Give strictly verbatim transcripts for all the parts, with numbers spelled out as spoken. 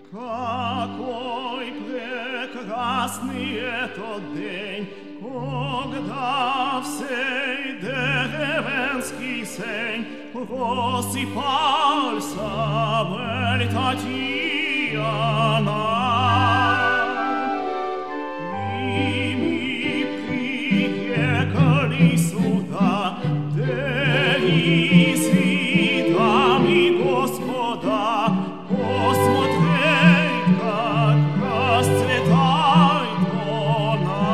Какой прекрасный этот день, когда в сей деревенский сень просыпался Бель Татьяна. И мы приехали сюда, девицы, дамы, господа, посмотреть, как расцветает она.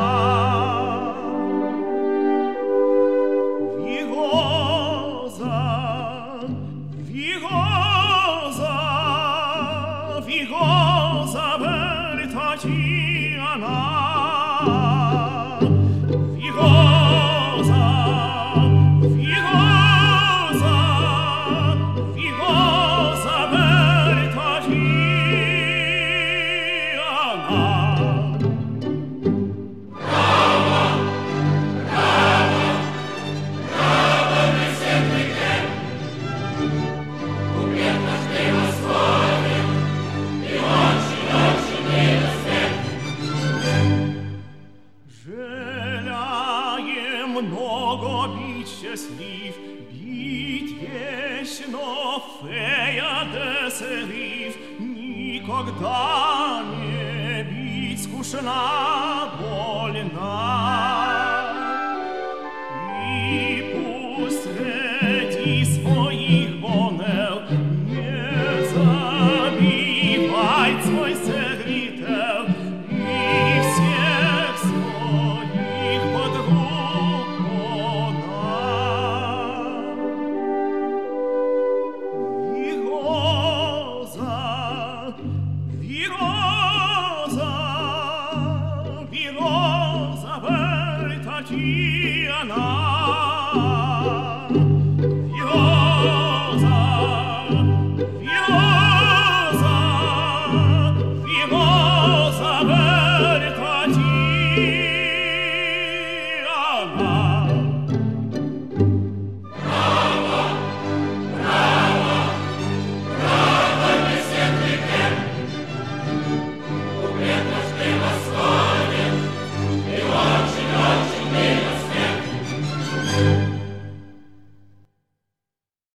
Вигоза, Вигоза, Вигоза, Бель Татьяна. Вигоза, Вигоза, Вигоза, Бель Татьяна. Желаем много быть счастлив, бить вечно фея де сериф, никогда не бить скучна, больна. И пусть среди своих бонев не забивает свой секретер и всех своих подруг она. Вигоза, Вигоза, Вигоза, Бель Татьяна.